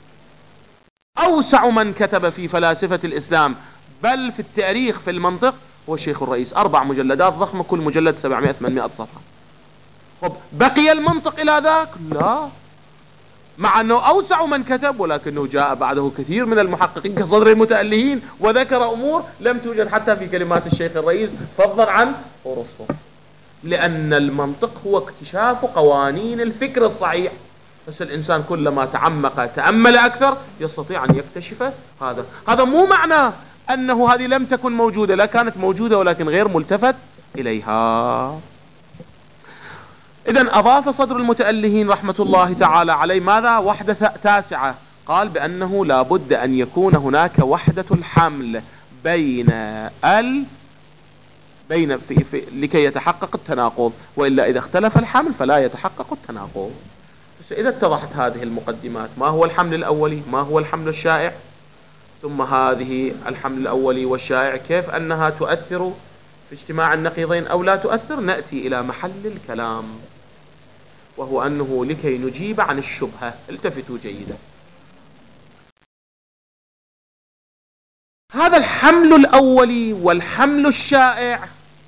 أوسع من كتب في فلاسفة الإسلام بل في التاريخ في المنطق هو الشيخ الرئيس، أربع مجلدات ضخمة، كل مجلد سبعمائة ثمانمائة صفحة. طب بقي المنطق إلى ذاك؟ لا، مع أنه أوسع من كتب، ولكنه جاء بعده كثير من المحققين كصدر المتألهين وذكر أمور لم توجد حتى في كلمات الشيخ الرئيس فضلا عن أرسطو. لأن المنطق هو اكتشاف قوانين الفكر الصحيح، بس الإنسان كلما تعمق تأمل أكثر يستطيع أن يكتشف هذا. هذا مو معناه أنه هذه لم تكن موجودة، لا، كانت موجودة ولكن غير ملتفت إليها. إذن أضاف صدر المتألهين رحمة الله تعالى عليه ماذا؟ وحدة تاسعة. قال بأنه لا بد أن يكون هناك وحدة الحمل بين ال بين في في لكي يتحقق التناقض، وإلا إذا اختلف الحمل فلا يتحقق التناقض. بس إذا اتضحت هذه المقدمات، ما هو الحمل الأولي، ما هو الحمل الشائع، ثم هذه الحمل الأولي والشائع كيف أنها تؤثر في اجتماع النقيضين أو لا تؤثر، نأتي إلى محل الكلام، وهو أنه لكي نجيب عن الشبهة. التفتوا جيدا. هذا الحمل الأولي والحمل الشائع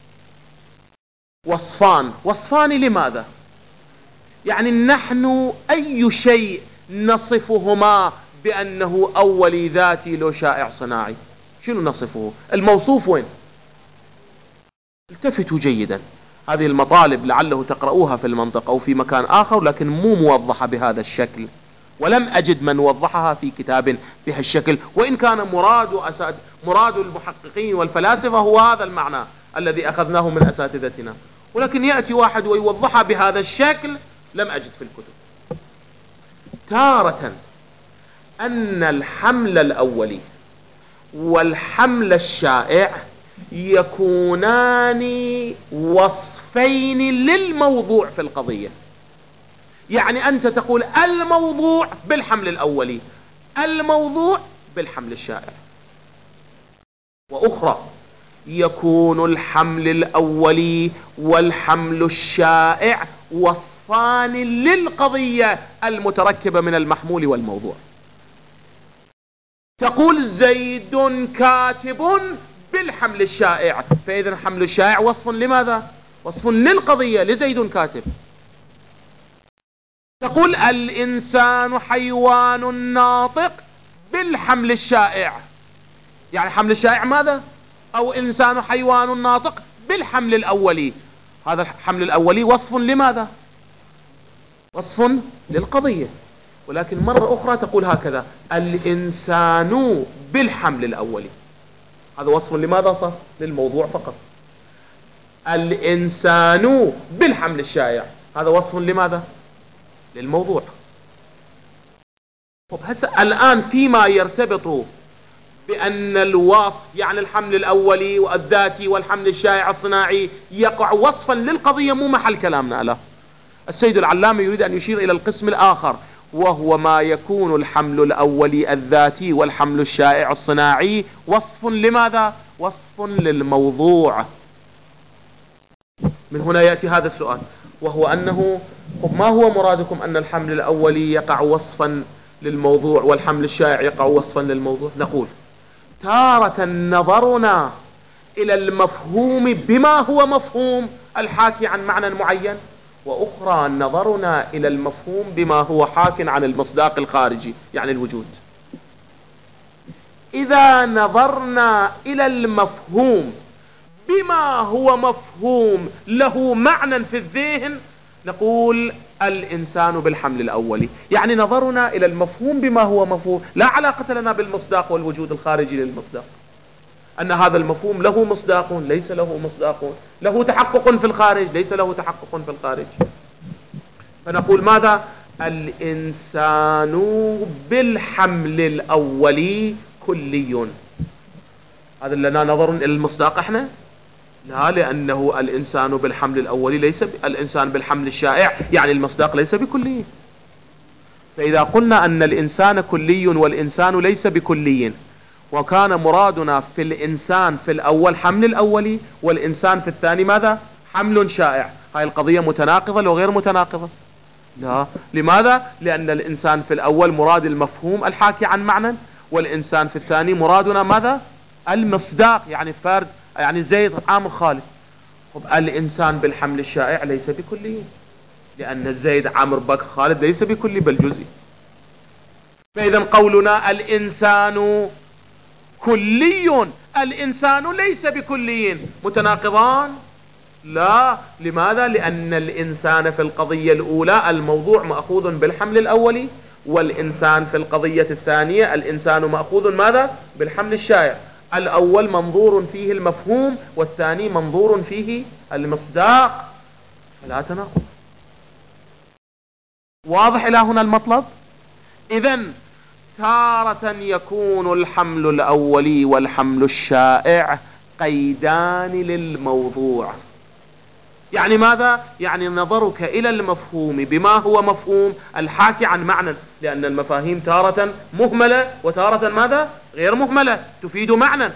وصفان. وصفان لماذا؟ يعني نحن أي شيء نصفهما بأنه أولي ذاتي لو شائع صناعي؟ شنو نصفه؟ الموصوف وين؟ التفتوا جيدا. هذه المطالب لعله تقرؤوها في المنطق أو في مكان آخر، لكن مو موضحة بهذا الشكل، ولم أجد من وضحها في كتاب بهالشكل، وإن كان مراد أساد مراد المحققين والفلاسفة هو هذا المعنى الذي أخذناه من أساتذتنا، ولكن يأتي واحد ويوضحها بهذا الشكل لم أجد في الكتب. تارة أن الحمل الأولي والحمل الشائع يكونان وصفين للموضوع في القضية. يعني أنت تقول الموضوع بالحمل الأولي، الموضوع بالحمل الشائع. وأخرى يكون الحمل الأولي والحمل الشائع وصفان للقضية المتركبة من المحمول والموضوع. تقول زيد كاتب بالحمل الشائع، فإذا الحمل الشائع وصف لماذا؟ وصف للقضية لزيد كاتب. تقول الإنسان حيوان ناطق بالحمل الشائع، يعني حمل الشائع ماذا؟ أو إنسان حيوان ناطق بالحمل الأولي. هذا الحمل الأولي وصف لماذا؟ وصف للقضية. ولكن مرة أخرى تقول هكذا الإنسان بالحمل الأولي، هذا وصف لماذا صار؟ للموضوع فقط. الإنسان بالحمل الشائع، هذا وصف لماذا؟ للموضوع. طب هسه الآن فيما يرتبط بأن الوصف يعني الحمل الأولي والذاتي والحمل الشائع الصناعي يقع وصفا للقضية، مو محل كلامنا له. السيد العلامة يريد أن يشير إلى القسم الآخر، وهو ما يكون الحمل الأولي الذاتي والحمل الشائع الصناعي وصف لماذا؟ وصف للموضوع. من هنا يأتي هذا السؤال، وهو أنه ما هو مرادكم أن الحمل الأولي يقع وصفا للموضوع والحمل الشائع يقع وصفا للموضوع؟ نقول تارة نظرنا إلى المفهوم بما هو مفهوم الحاكي عن معنى معين، وأخرى نظرنا إلى المفهوم بما هو حاك عن المصداق الخارجي يعني الوجود. إذا نظرنا إلى المفهوم بما هو مفهوم له معنى في الذهن نقول الإنسان بالحمل الأولي، يعني نظرنا إلى المفهوم بما هو مفهوم، لا علاقة لنا بالمصداق والوجود الخارجي للمصداق، أن هذا المفهوم له مصداق ليس له مصداق، له تحقق في الخارج ليس له تحقق في الخارج. فنقول ماذا؟ الإنسان بالحمل الأولي كلي. هذا لنا نظر إلى المصداق احنا؟ لا، لأنه الإنسان بالحمل الأولي ليس ب... الإنسان بالحمل الشائع يعني المصداق ليس بكلي. فإذا قلنا أن الإنسان كلي والإنسان ليس بكلي، وكان مرادنا في الإنسان في الأول حمل الأولي والإنسان في الثاني ماذا؟ حمل شائع، هاي القضية متناقضة لو غير متناقضة؟ لا. لماذا؟ لأن الإنسان في الأول مراد المفهوم الحاكي عن معنى، والإنسان في الثاني مرادنا ماذا؟ المصداق يعني فرد، يعني زيد عامر خالد. طب الإنسان بالحمل الشائع ليس بكلي، لأن زيد عامر بكر خالد ليس بكلي بل جزئي. فإذا قولنا الإنسان كلي الإنسان ليس بكلي متناقضان؟ لا. لماذا؟ لأن الإنسان في القضية الأولى الموضوع مأخوذ بالحمل الأولي، والإنسان في القضية الثانية الإنسان مأخوذ ماذا؟ بالحمل الشائع. الأول منظور فيه المفهوم والثاني منظور فيه المصداق، فلا تناقض. واضح إلى هنا المطلب؟ إذن تارة يكون الحمل الأولي والحمل الشائع قيدان للموضوع. يعني ماذا؟ يعني نظرك إلى المفهوم بما هو مفهوم الحاكي عن معنى، لأن المفاهيم تارة مهملة وتارة ماذا؟ غير مهملة تفيد معنى.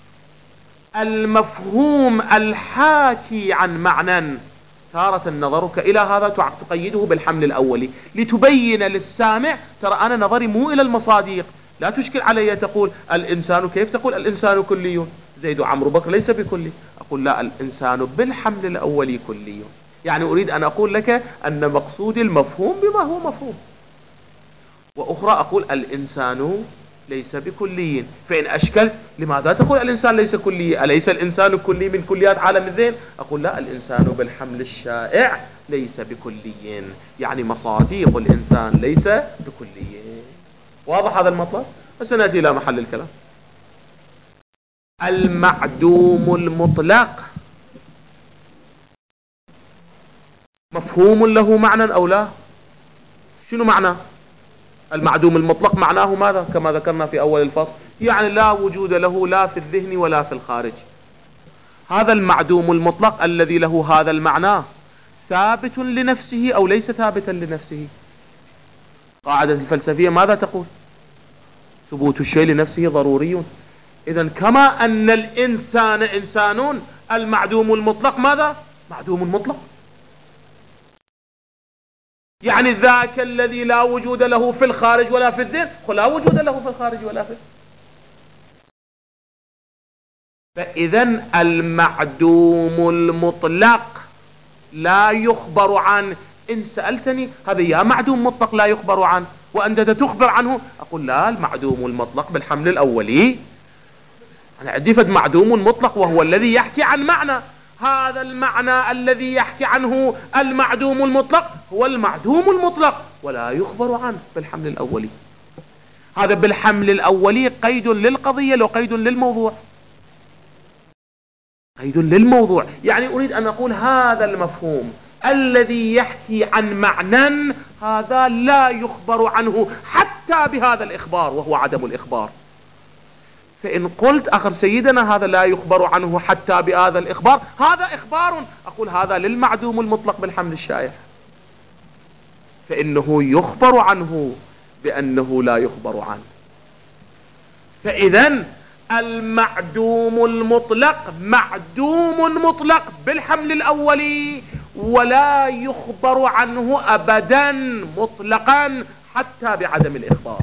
المفهوم الحاكي عن معنى تارة نظرك إلى هذا تقيده بالحمل الأولي لتبين للسامع ترى أنا نظري مو إلى المصادق، لا تشكل علي تقول الإنسان، كيف تقول الإنسان كلي؟ زيد وعمرو بكر ليس بكلي. أقول لا، الإنسان بالحمل الأولي كلي، يعني أريد أن أقول لك أن مقصود المفهوم بما هو مفهوم. وأخرى أقول الإنسان ليس بكلي، فإن أشكلت لماذا تقول الإنسان ليس كلي؟ أليس الإنسان كلي من كليات عالم الذهن؟ أقول لا، الإنسان بالحمل الشائع ليس بكلي، يعني مصادق الإنسان ليس بكلي. واضح هذا المطلب؟ وسنأتي إلى محل الكلام. المعدوم المطلق مفهوم له معنى أو لا؟ شنو معنى المعدوم المطلق؟ معناه ماذا؟ كما ذكرنا في أول الفصل، يعني لا وجود له لا في الذهن ولا في الخارج. هذا المعدوم المطلق الذي له هذا المعنى ثابت لنفسه أو ليس ثابتا لنفسه؟ قاعدة الفلسفية ماذا تقول؟ ثبوت الشيء لنفسه ضروري. إذن كما أن الإنسان إنسان، المعدوم المطلق ماذا؟ معدوم مطلق، يعني ذاك الذي لا وجود له في الخارج ولا في الذهن لا وجود له في الخارج ولا في. فإذن المعدوم المطلق لا يخبر عنه. إن سألتني هذا يا معدوم مطلق لا يخبر عنه وأنت تخبر عنه، أقول لا، المعدوم المطلق بالحمل الأولي. أنا عندي فد معدوم مطلق وهو الذي يحكي عن معنى، هذا المعنى الذي يحكي عنه المعدوم المطلق هو المعدوم المطلق ولا يخبر عنه بالحمل الأولي. هذا بالحمل الأولي قيد للقضية لو قيد للموضوع، قيد للموضوع. يعني أريد أن أقول هذا المفهوم الذي يحكي عن معنى هذا لا يخبر عنه حتى بهذا الإخبار وهو عدم الإخبار. فإن قلت أخر سيدنا هذا لا يخبر عنه حتى بهذا الإخبار، هذا إخبار، أقول هذا للمعدوم المطلق بالحمل الشائع، فإنه يخبر عنه بأنه لا يخبر عنه. فإذن المعدوم المطلق معدوم مطلق بالحمل الأولي ولا يخبر عنه أبدا مطلقا حتى بعدم الإخبار.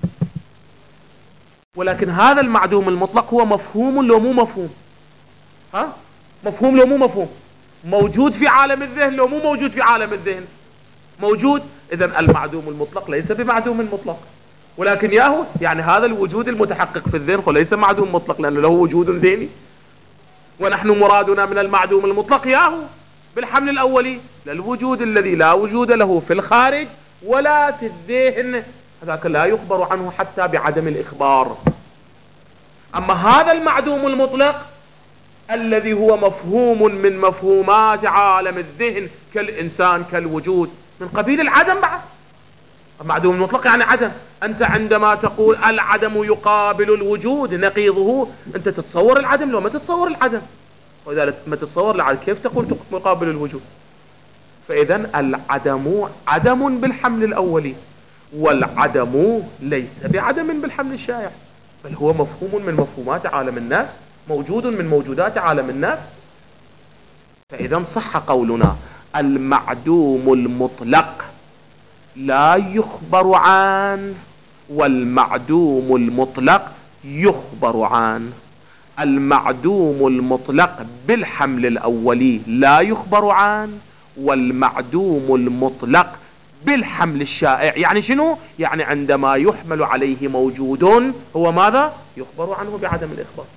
ولكن هذا المعدوم المطلق هو مفهوم لو مو مفهوم؟ ها؟ مفهوم لو مو مفهوم؟ موجود في عالم الذهن لو مو موجود في عالم الذهن؟ موجود. إذن المعدوم المطلق ليس بمعدوم مطلق، ولكن ياهو يعني هذا الوجود المتحقق في الذهن وليس معدوم مطلق، لأنه له وجود ذهني. ونحن مرادنا من المعدوم المطلق ياهو بالحمل الأولي للوجود الذي لا وجود له في الخارج ولا في الذهن، هذاك لا يخبر عنه حتى بعدم الإخبار. أما هذا المعدوم المطلق الذي هو مفهوم من مفهومات عالم الذهن كالإنسان كالوجود، من قبيل العدم بعد. المعدوم المطلق يعني عدم. أنت عندما تقول العدم يقابل الوجود نقيضه، أنت تتصور العدم لو ما تتصور العدم، وإذا ما تتصور العدم كيف تقول مقابل الوجود؟ فإذا العدم عدم بالحمل الأولي، والعدم ليس بعدم بالحمل الشائع، بل هو مفهوم من مفهومات عالم النفس، موجود من موجودات عالم النفس. فإذا صح قولنا المعدوم المطلق لا يخبر عنه، والمعدوم المطلق يخبر عنه. المعدوم المطلق بالحمل الأولي لا يخبر عنه، والمعدوم المطلق بالحمل الشائع يعني شنو؟ يعني عندما يحمل عليه موجود هو ماذا؟ يخبر عنه بعدم الإخبار.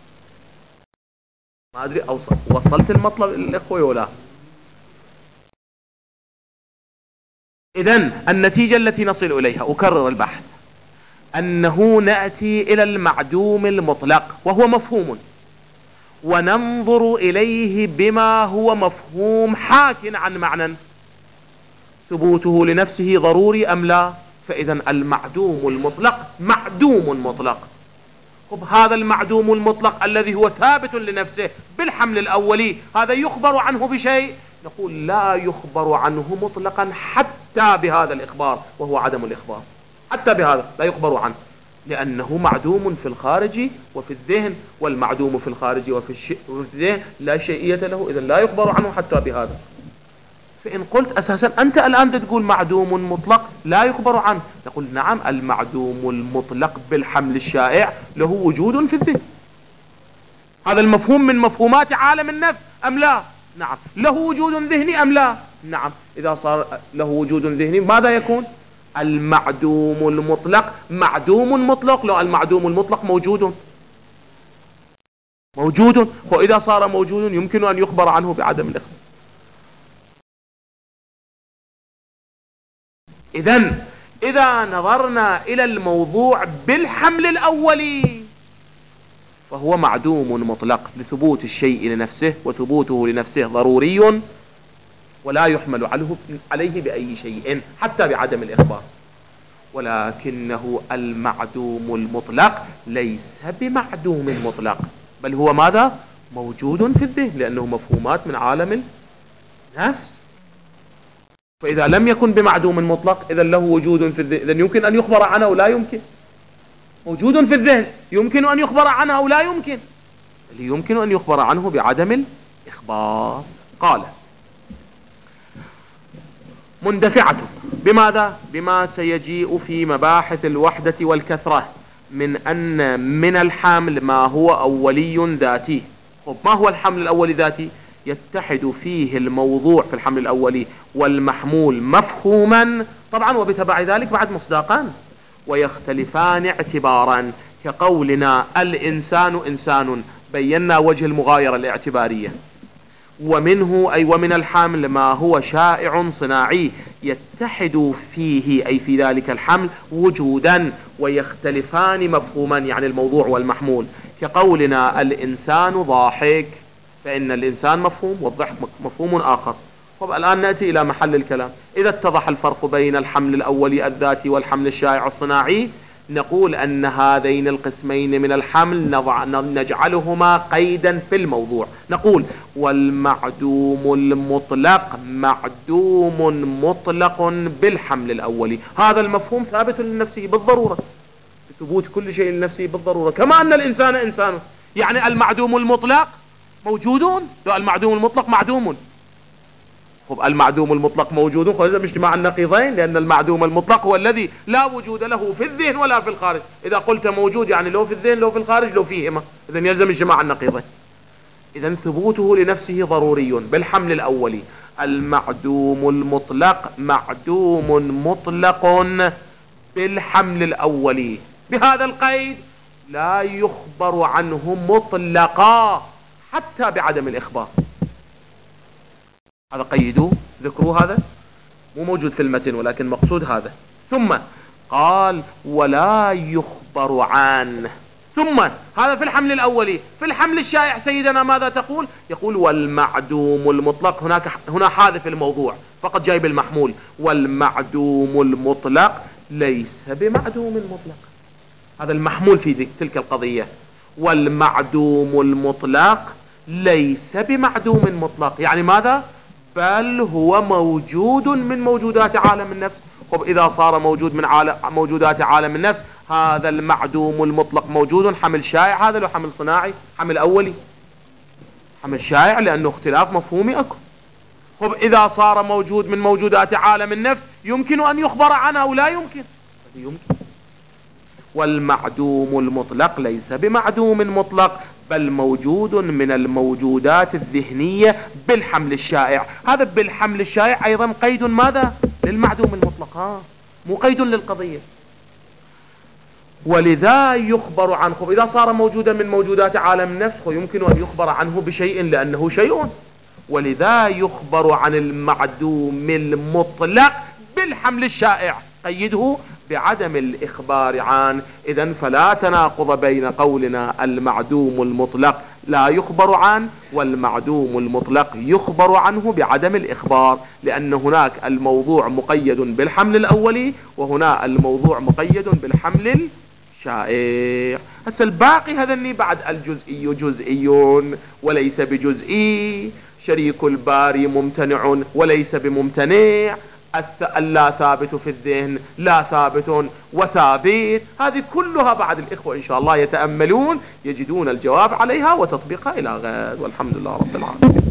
ما أدري أوصل وصلت المطلب الإخوة ولا؟ إذن النتيجة التي نصل إليها، أكرر البحث، أنه نأتي إلى المعدوم المطلق وهو مفهوم، وننظر إليه بما هو مفهوم حاك عن معنى، ثبوته لنفسه ضروري أم لا؟ فإذا المعدوم المطلق معدوم مطلق. خب هذا المعدوم المطلق الذي هو ثابت لنفسه بالحمل الأولي، هذا يخبر عنه بشيء؟ نقول لا يخبر عنه مطلقا حتى بهذا الإخبار، وهو عدم الإخبار. حتى بهذا لا يخبر عنه، لأنه معدوم في الخارج وفي الذهن، والمعدوم في الخارج وفي, الش... وفي الذهن لا شيئية له، إذن لا يخبر عنه حتى بهذا. فإن قلت أساسا أنت الآن تقول معدوم مطلق لا يخبر عنه، نقول نعم، المعدوم المطلق بالحمل الشائع له وجود في الذهن، هذا المفهوم من مفهومات عالم النفس أم لا؟ نعم. له وجود ذهني أم لا؟ نعم. إذا صار له وجود ذهني ماذا يكون؟ المعدوم المطلق معدوم مطلق، لو المعدوم المطلق موجود موجود، وإذا صار موجود يمكن أن يخبر عنه بعدم الإخبار. إذن إذا نظرنا إلى الموضوع بالحمل الأولي فهو معدوم مطلق لثبوت الشيء لنفسه، وثبوته لنفسه ضروري ولا يحمل عليه بأي شيء حتى بعدم الإخبار. ولكنه المعدوم المطلق ليس بمعدوم مطلق، بل هو ماذا؟ موجود في الذهن، لأنه مفهومات من عالم النفس. فإذا لم يكن بمعدوم مطلق إذا له وجود في الذهن، إذن يمكن أن يخبر عنه أو لا يمكن؟ موجود في الذهن يمكن أن يخبر عنه أو لا يمكن؟ اللي يمكن أن يخبر عنه بعدم الإخبار. قال مندفعة بماذا؟ بما سيجيء في مباحث الوحدة والكثرة من أن من الحمل ما هو أولي ذاتي. خب ما هو الحمل الأولي ذاتي؟ يتحد فيه الموضوع في الحمل الأولي والمحمول مفهوما طبعا، وبتبع ذلك بعد مصداقان، ويختلفان اعتبارا، كقولنا الإنسان إنسان، بينا وجه المغايرة الاعتبارية. ومنه أي ومن الحمل ما هو شائع صناعي يتحد فيه أي في ذلك الحمل وجودا، ويختلفان مفهوما يعني الموضوع والمحمول، كقولنا الإنسان ضاحك، فإن الإنسان مفهوم والضحك مفهوم آخر. طب الآن نأتي إلى محل الكلام. إذا اتضح الفرق بين الحمل الأولي الذاتي والحمل الشائع الصناعي، نقول أن هذين القسمين من الحمل نضع نجعلهما قيدا في الموضوع، نقول والمعدوم المطلق معدوم مطلق بالحمل الأولي. هذا المفهوم ثابت لنفسه بالضرورة، ثبوت كل شيء لنفسه بالضرورة، كما أن الإنسان إنسان، يعني المعدوم المطلق موجودون، لو المعدوم المطلق معدوم. خب المعدوم المطلق موجود، خب يلزم اجتماع النقيضين، لأن المعدوم المطلق هو الذي لا وجود له في الذهن ولا في الخارج. إذا قلت موجود يعني لو في الذهن لو في الخارج لو فيهما، إذا يلزم اجتماع النقيضين. إذا ثبوته لنفسه ضروري بالحمل الأولي. المعدوم المطلق معدوم مطلق بالحمل الأولي، بهذا القيد لا يخبر عنه مطلقا حتى بعدم الإخبار. هذا قيدوه، ذكروا، هذا مو موجود في المتن ولكن مقصود هذا. ثم قال ولا يخبر عنه. ثم هذا في الحمل الأولي. في الحمل الشائع سيدنا ماذا تقول؟ يقول والمعدوم المطلق، هناك هنا حاذف الموضوع فقط جايب المحمول. والمعدوم المطلق ليس بمعدوم مطلق، هذا المحمول في تلك القضية. والمعدوم المطلق ليس بمعدوم مطلق، يعني ماذا؟ بل هو موجود من موجودات عالم النفس. طب إذا صار موجود من عالم موجودات عالم النفس، هذا المعدوم المطلق موجود حمل شائع، هذا لو حمل صناعي، حمل أولي، حمل شائع لأنه اختلاف مفهومي أكو. طب إذا صار موجود من موجودات عالم النفس يمكن أن يخبر عنه أو لا يمكن؟ يمكن. والمعدوم المطلق ليس بمعدوم مطلق بل موجود من الموجودات الذهنية بالحمل الشائع. هذا بالحمل الشائع أيضا قيد ماذا؟ للمعدوم المطلق، ها مو قيد للقضية. ولذا يخبر عنه، إذا صار موجودا من موجودات عالم النفس يمكن أن يخبر عنه بشيء لأنه شيء. ولذا يخبر عن المعدوم المطلق بالحمل الشائع، قيده بعدم الإخبار عنه. إذن فلا تناقض بين قولنا المعدوم المطلق لا يخبر عنه والمعدوم المطلق يخبر عنه بعدم الإخبار، لأن هناك الموضوع مقيد بالحمل الأولي وهنا الموضوع مقيد بالحمل الشائع. هسه الباقي هذني بعد الجزئي جزئي وليس بجزئي، شريك الباري ممتنع وليس بممتنع، اللا ثابت في الذهن لا ثابت وثابت، هذه كلها بعد الإخوة إن شاء الله يتأملون يجدون الجواب عليها وتطبيقها إلى غد، والحمد لله رب العالمين.